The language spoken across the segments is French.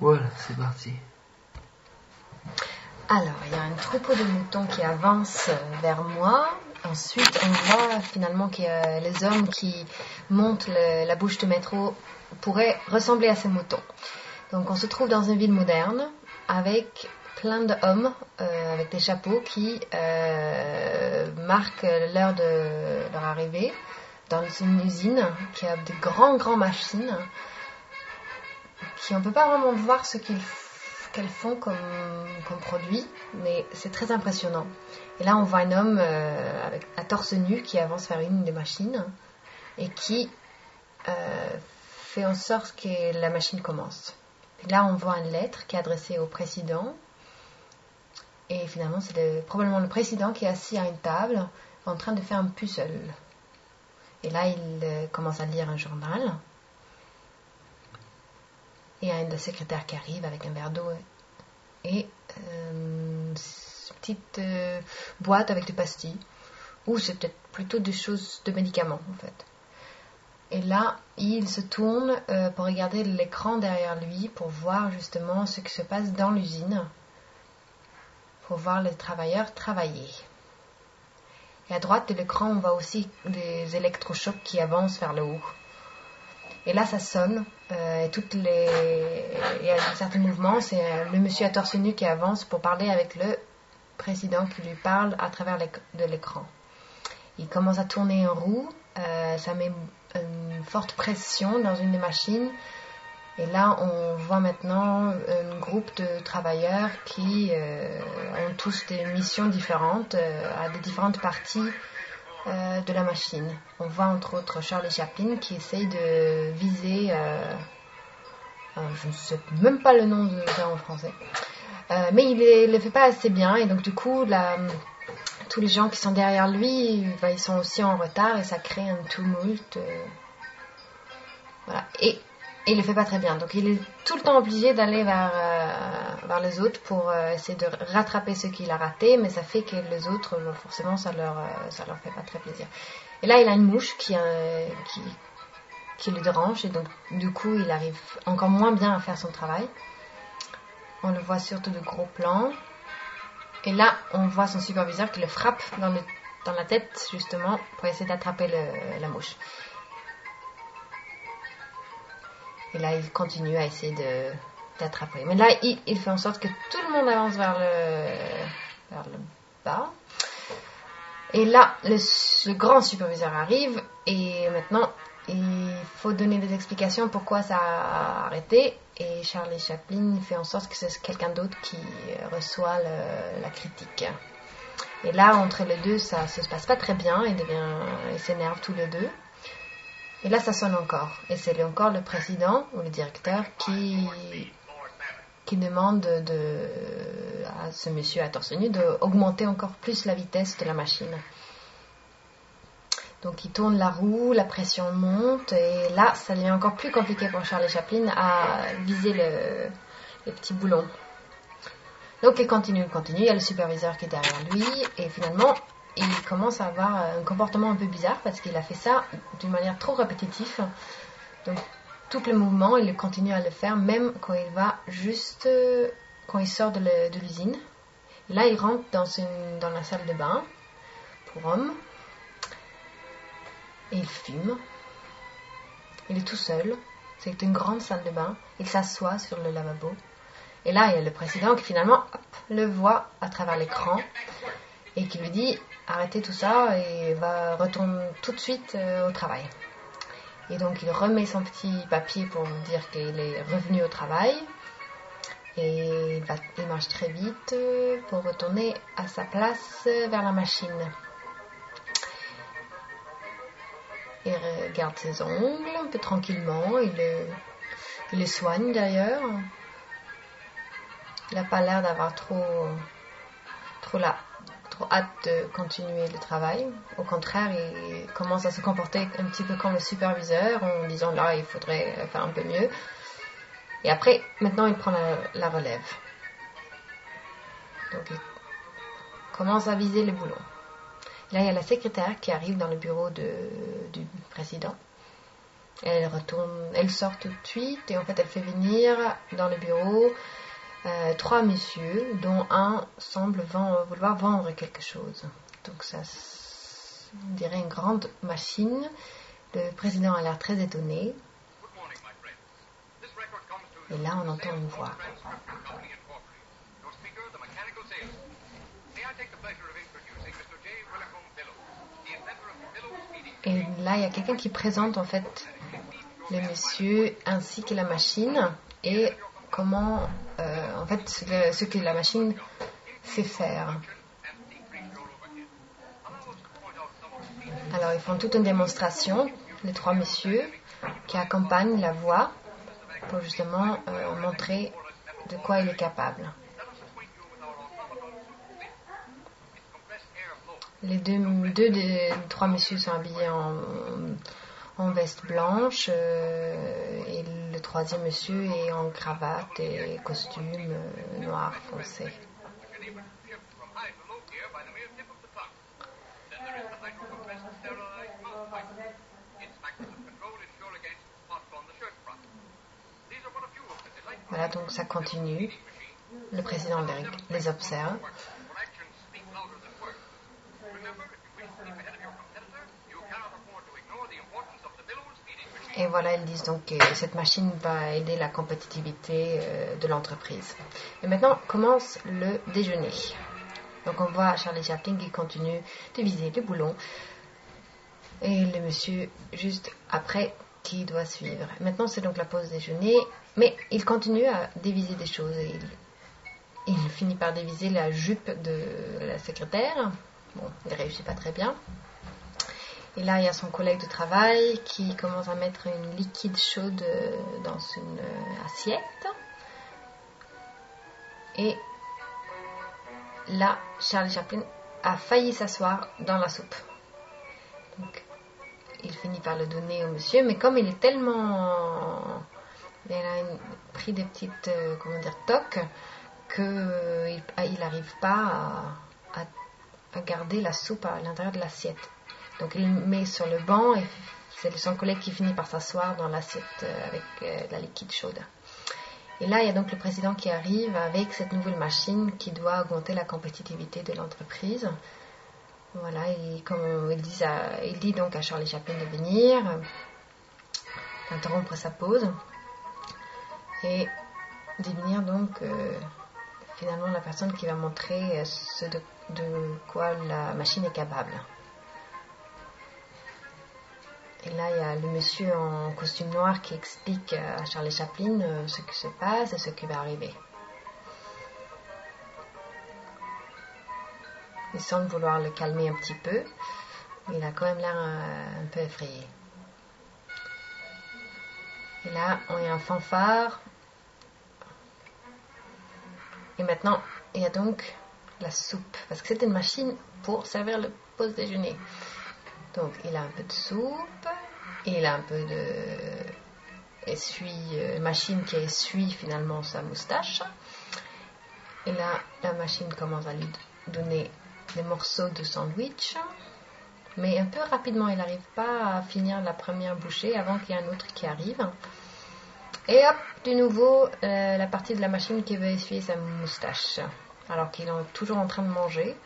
Voilà, c'est parti. Alors, il y a un troupeau de moutons qui avance vers moi. Ensuite, on voit finalement que les hommes qui montent la bouche de métro pourraient ressembler à ces moutons. Donc, on se trouve dans une ville moderne avec plein d'hommes avec des chapeaux qui marquent l'heure de leur arrivée dans une usine qui a de grandes machines qui on ne peut pas vraiment voir ce qu'elles font comme produit, mais c'est très impressionnant. Et là, on voit un homme à torse nu qui avance vers une des machines et qui fait en sorte que la machine commence. Et là, on voit une lettre qui est adressée au président. Et finalement, c'est probablement le président qui est assis à une table en train de faire un puzzle. Et là, il commence à lire un journal. Et il y a une secrétaire qui arrive avec un verre d'eau et une petite boîte avec des pastilles. Ou c'est peut-être plutôt des choses de médicaments, en fait. Et là, il se tourne pour regarder l'écran derrière lui pour voir justement ce qui se passe dans l'usine. Pour voir les travailleurs travailler. Et à droite de l'écran, on voit aussi des électrochocs qui avancent vers le haut. Et là, ça sonne. Il y a un certain mouvement. C'est le monsieur à torse nu qui avance pour parler avec le président qui lui parle à travers de l'écran. Il commence à tourner en roue. Ça met une forte pression dans une des machines. Et là, on voit maintenant un groupe de travailleurs qui ont tous des missions différentes à des différentes parties de la machine. On voit entre autres Charlie Chaplin qui essaye de viser, je ne sais même pas le nom de ça en français, mais il ne le fait pas assez bien et donc du coup, tous les gens qui sont derrière lui, ils sont aussi en retard et ça crée un tumulte. Voilà. Et il ne le fait pas très bien. Donc il est tout le temps obligé d'aller vers les autres pour essayer de rattraper ce qu'il a raté, mais ça fait que les autres, forcément, ça leur fait pas très plaisir. Et là, il a une mouche qui le dérange, et donc du coup, il arrive encore moins bien à faire son travail. On le voit surtout de gros plans. Et là, on voit son superviseur qui le frappe dans la tête, justement, pour essayer d'attraper la mouche. Et là, il continue à essayer d'attraper. Mais là, il fait en sorte que tout le monde avance vers le bas. Et là, le grand superviseur arrive. Et maintenant, il faut donner des explications pourquoi ça a arrêté. Et Charlie Chaplin fait en sorte que c'est quelqu'un d'autre qui reçoit la critique. Et là, entre les deux, ça ne se passe pas très bien. Ils s'énervent tous les deux. Et là, ça sonne encore. Et c'est encore le président ou le directeur qui demande à ce monsieur à torse nu d'augmenter encore plus la vitesse de la machine. Donc, il tourne la roue, la pression monte. Et là, ça devient encore plus compliqué pour Charlie Chaplin à viser les petits boulons. Donc, il continue. Il y a le superviseur qui est derrière lui. Et finalement, il commence à avoir un comportement un peu bizarre parce qu'il a fait ça d'une manière trop répétitive. Donc, tout le mouvement, il continue à le faire même quand il sort de l'usine. Là, il rentre dans la salle de bain pour hommes et il fume. Il est tout seul. C'est une grande salle de bain. Il s'assoit sur le lavabo. Et là, il y a le président qui finalement le voit à travers l'écran et qui lui dit arrêtez tout ça et retourne tout de suite au travail. Et donc il remet son petit papier pour dire qu'il est revenu au travail et il marche très vite pour retourner à sa place vers la machine. Il regarde ses ongles un peu tranquillement, il les soigne d'ailleurs. Il n'a pas l'air d'avoir trop hâte de continuer le travail. Au contraire, il commence à se comporter un petit peu comme le superviseur en disant là, il faudrait faire un peu mieux. Et après, maintenant, il prend la relève. Donc, il commence à viser les boulons. Là, il y a la secrétaire qui arrive dans le bureau du président Elle sort tout de suite et en fait elle fait venir dans le bureau 3 messieurs dont un semble vouloir vendre quelque chose. Donc ça, on dirait une grande machine. Le président a l'air très étonné. Et là on entend une voix. Et là il y a quelqu'un qui présente en fait le monsieur ainsi que la machine et comment en fait ce que la machine fait faire. Alors ils font toute une démonstration, les 3 messieurs qui accompagnent la voix pour justement montrer de quoi il est capable. Les deux des 3 messieurs sont habillés en veste blanche et le 3e monsieur est en cravate et costume noir foncé. Voilà, donc ça continue. Le président les observe. Et voilà, ils disent donc que cette machine va aider la compétitivité de l'entreprise. Et maintenant commence le déjeuner. Donc on voit Charlie Chaplin qui continue de viser le boulon. Et le monsieur juste après qui doit suivre. Maintenant c'est donc la pause déjeuner. Mais il continue à déviser des choses. Et il finit par déviser la jupe de la secrétaire. Bon, il ne réussit pas très bien. Et là, il y a son collègue de travail qui commence à mettre une liquide chaude dans une assiette. Et là, Charlie Chaplin a failli s'asseoir dans la soupe. Donc, il finit par le donner au monsieur, mais comme il est tellement... Il a pris des petites, tocs, qu'il n'arrive pas à garder la soupe à l'intérieur de l'assiette. Donc il met sur le banc et c'est son collègue qui finit par s'asseoir dans l'assiette avec la liquide chaude. Et là, il y a donc le président qui arrive avec cette nouvelle machine qui doit augmenter la compétitivité de l'entreprise. Voilà, et comme il dit donc à Charlie Chaplin de venir, d'interrompre sa pause et de venir donc finalement la personne qui va montrer ce de quoi la machine est capable. Et là, il y a le monsieur en costume noir qui explique à Charlie Chaplin ce qui se passe et ce qui va arriver. Il semble vouloir le calmer un petit peu, mais il a quand même l'air un peu effrayé. Et là, on y a un fanfare. Et maintenant, il y a donc la soupe, parce que c'est une machine pour servir le pause déjeuner. Donc, il a un peu de soupe, il a un peu de machine qui essuie finalement sa moustache. Et là, la machine commence à lui donner des morceaux de sandwich, mais un peu rapidement, il n'arrive pas à finir la première bouchée avant qu'il y ait un autre qui arrive. Et hop, de nouveau, la partie de la machine qui veut essuyer sa moustache, alors qu'il est toujours en train de manger.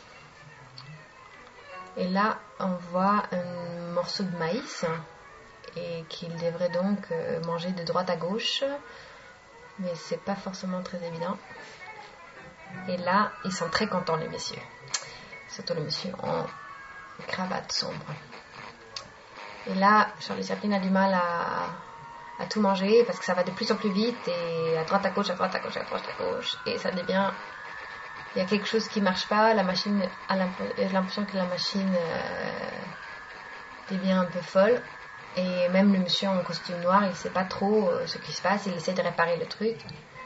Et là, on voit un morceau de maïs et qu'il devrait donc manger de droite à gauche, mais c'est pas forcément très évident. Et là, ils sont très contents les messieurs, surtout le monsieur en cravate sombre. Et là, Charlie Chaplin a du mal à tout manger parce que ça va de plus en plus vite et à droite à gauche, à droite à gauche, à droite à gauche, et ça devient... Il y a quelque chose qui marche pas, la machine j'ai l'impression que la machine devient un peu folle. Et même le monsieur en costume noir, il ne sait pas trop ce qui se passe, il essaie de réparer le truc.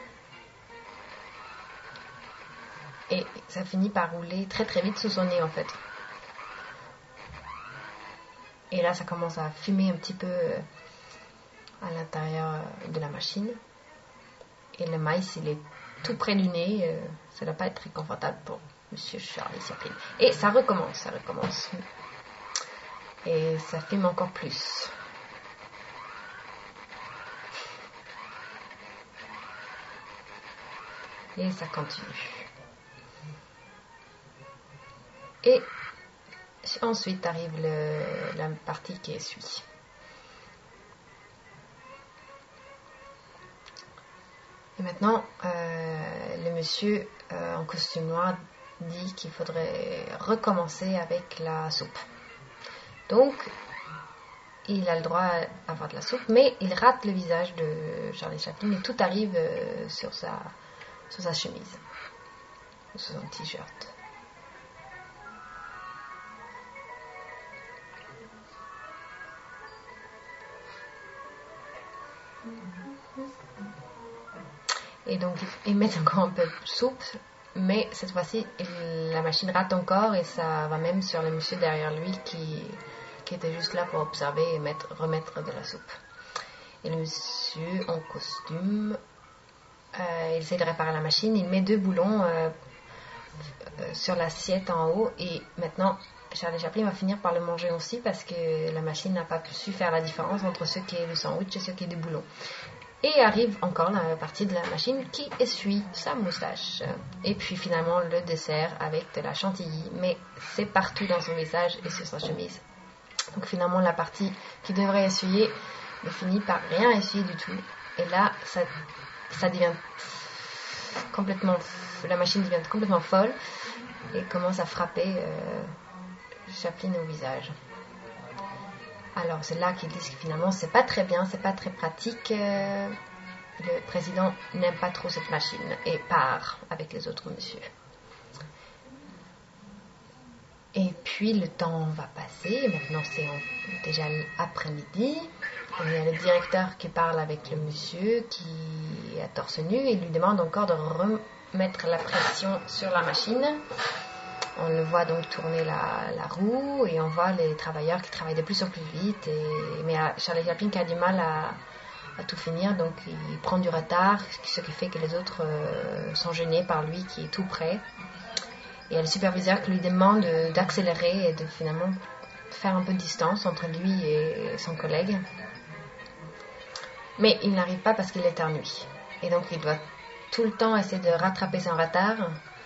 Et ça finit par rouler très très vite sous son nez en fait. Et là, ça commence à fumer un petit peu à l'intérieur de la machine. Et le maïs, il est tout près du nez, ça ne va pas être très confortable pour monsieur Charlie Chaplin. Et ça recommence. Et ça fume encore plus. Et ça continue. Et ensuite arrive la partie qui suit. Et maintenant, le monsieur en costume noir dit qu'il faudrait recommencer avec la soupe. Donc, il a le droit à avoir de la soupe, mais il rate le visage de Charlie Chaplin et tout arrive sur sa chemise, sur son t-shirt. Et donc, ils mettent encore un peu de soupe, mais cette fois-ci, la machine rate encore et ça va même sur le monsieur derrière lui qui était juste là pour observer et remettre de la soupe. Et le monsieur en costume, il essaie de réparer la machine, il met 2 boulons sur l'assiette en haut et maintenant Charlie Chaplin va finir par le manger aussi parce que la machine n'a pas su faire la différence entre ce qui est le sandwich et ce qui est des boulons. Et arrive encore la partie de la machine qui essuie sa moustache. Et puis finalement le dessert avec de la chantilly, mais c'est partout dans son visage et sur sa chemise. Donc finalement la partie qui devrait essuyer ne finit par rien essuyer du tout. Et là ça devient complètement, la machine devient complètement folle et commence à frapper Chaplin au visage. Alors c'est là qu'ils disent que finalement c'est pas très bien, c'est pas très pratique. Le président n'aime pas trop cette machine et part avec les autres messieurs. Et puis le temps va passer, maintenant c'est déjà l'après-midi. Il y a le directeur qui parle avec le monsieur qui est torse nu et lui demande encore de remettre la pression sur la machine. On le voit donc tourner la roue et on voit les travailleurs qui travaillent de plus en plus vite. Mais Charlie Chaplin qui a du mal à tout finir, donc il prend du retard, ce qui fait que les autres sont gênés par lui qui est tout près. Et il y a le superviseur qui lui demande d'accélérer et de finalement faire un peu de distance entre lui et son collègue. Mais il n'arrive pas parce qu'il éternue. Et donc il doit tout le temps essayer de rattraper son retard.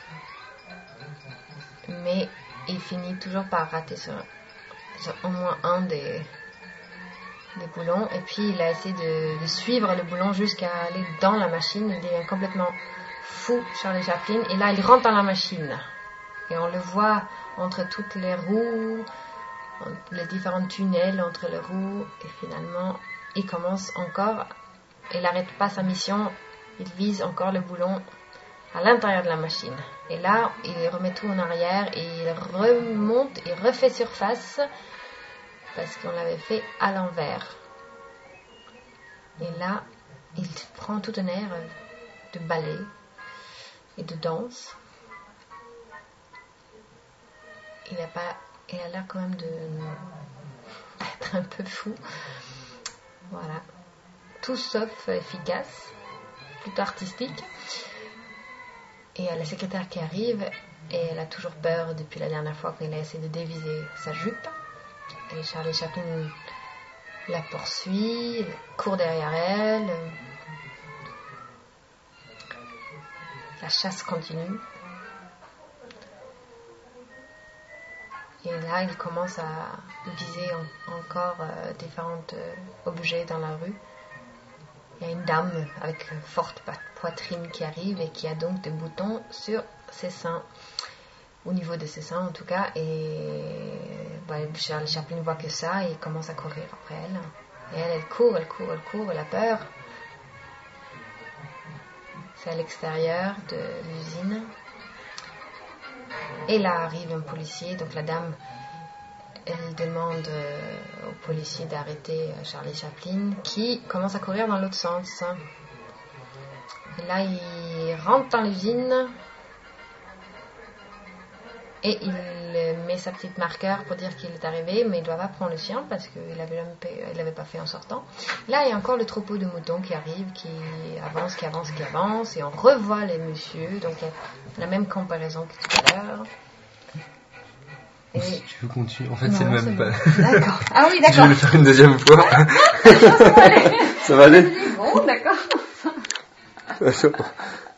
Mais il finit toujours par rater sur au moins un des boulons. Et puis il a essayé de suivre le boulon jusqu'à aller dans la machine. Il devient complètement fou, Charlie Chaplin. Et là, il rentre dans la machine. Et on le voit entre toutes les roues, les différents tunnels entre les roues. Et finalement, il commence encore. Il n'arrête pas sa mission. Il vise encore le boulon à l'intérieur de la machine. Et là, il remet tout en arrière et il remonte et refait surface parce qu'on l'avait fait à l'envers. Et là, il prend tout un air de ballet et de danse. Il a l'air quand même d'être un peu fou. Voilà. Tout sauf efficace, plutôt artistique. Et il y a la secrétaire qui arrive et elle a toujours peur depuis la dernière fois qu'il a essayé de déviser sa jupe. Et Charlie Chaplin la poursuit, court derrière elle. La chasse continue. Et là, il commence à viser encore différents objets dans la rue. Il y a une dame avec une forte poitrine qui arrive et qui a donc des boutons sur ses seins, au niveau de ses seins en tout cas. Et Charlie Chaplin voit que ça et commence à courir après elle. Et elle court, elle a peur. C'est à l'extérieur de l'usine. Et là arrive un policier, donc la dame, elle demande au policier d'arrêter Charlie Chaplin qui commence à courir dans l'autre sens. Et là, il rentre dans l'usine et il met sa petite marqueur pour dire qu'il est arrivé, mais il ne doit pas prendre le sien parce qu'il l'avait pas fait en sortant. Là, il y a encore le troupeau de moutons qui arrive, qui avance, et on revoit les messieurs. Donc, il y a la même comparaison que tout à l'heure. Et... Si tu veux continuer, en fait non, c'est le même pas. D'accord. Ah oui, d'accord. Je vais le faire une deuxième fois. Ça va aller. Ça va aller. Bon, d'accord. Ça va.